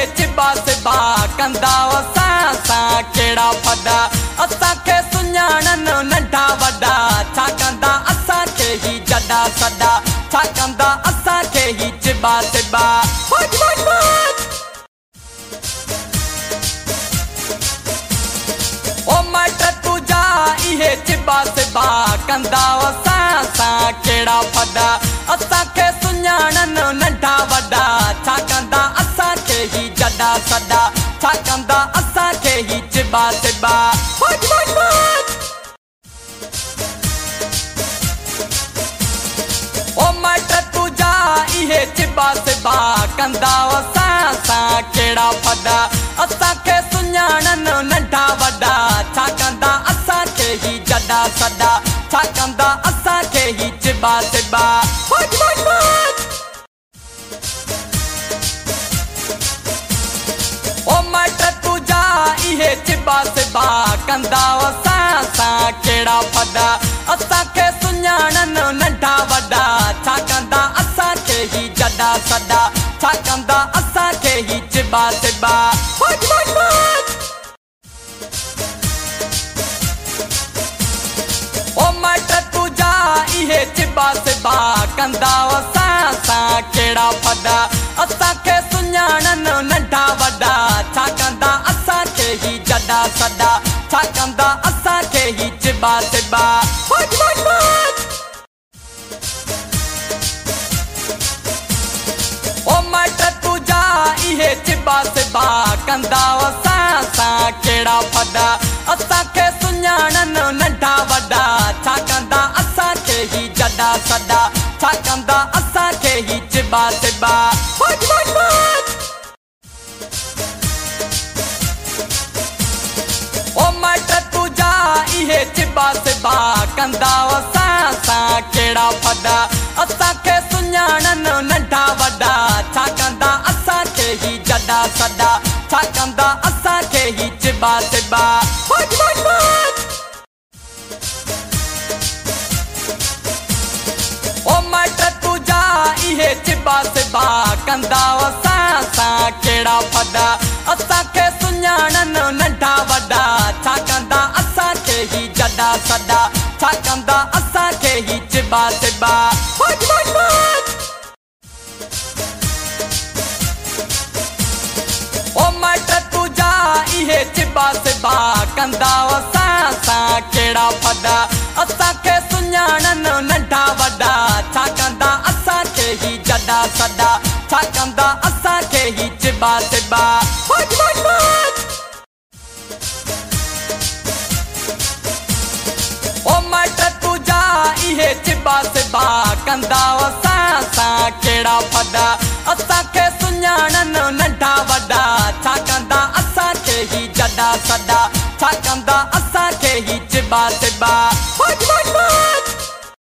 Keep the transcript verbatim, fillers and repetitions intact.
Chiba सिबा कंदा असा सा केड़ा फदा असा के सुञाणन नंढा वड्डा छा कंदा असा के ही जदा सदा छा कंदा असा के ही चिबा सिबा फट फट फट ओ मट तुझा इहे चिबा सिबा कंदा असा सा केड़ा फदा असा के सुञाणन नंढा वड्डा छा कंदा असा के ही जदा सदा छा कंदा असा के ही चिबा सिबा फट फट फट ओ मट तुझा इहे चिबा सिबा कंदा असा सा केड़ा फदा असा के सुञाणन नंढा वड्डा छा कंदा असा के ही जदा सदा छा कंदा असा के ही चिबा सिबा फट फट फट ओ मट तुझा इहे चिबा सिबा कंदा असा सा केड़ा फदा असा के सुञाणन नंढा वड्डा छा कंदा असा के ही जदा सदा छा कंदा असा के ही चिबा सिबा फट फट फट ओ मट तुझा इहे चिबा सिबा कंदा असा सा केड़ा फदा असा के सुञाणन नंढा वड्डा छा कंदा असा के ही जदा सदा छा कंदा असा के ही चिबा सिबा फट फट फट ओ मट तुझा इहे चिबा सिबा कंदा असा सा केड़ा फदा असा के सुञाणन नंढा वड्डा छा कंदा असा के ही जदा सदा छा कंदा असा के ही चिबा सिबा फट फट फट ओ मट तुझा इहे चिबा सिबा कंदा असा सा केड़ा फदा असा के सुञाणन नंढा वड्डा छा कंदा असा के ही जदा सदा छा कंदा असा के ही चिबा सिबा फट फट फट ओ मट तुझा इहे चिबा सिबा कंदा असा सा केड़ा फदा असा के सुञाणन नंढा वड्डा छा कंदा असा के ही जदा सदा छा कंदा असा के ही चिबा सिबा फट फट फट ओ मट तुझा इहे चिबा सिबा कंदा असा सा केड़ा फदा असा के सुञाणन नंढा वड्डा छा कंदा असा के ही जदा सदा छा कंदा असा के ही चिबा सिबा फट फट फट ओ मट तुझा इहे चिबा सिबा कंदा असा सा केड़ा फदा असा के सुञाणन नंढा वड्डा छा कंदा असा के ही जदा सदा छा कंदा असा के ही चिबा सिबा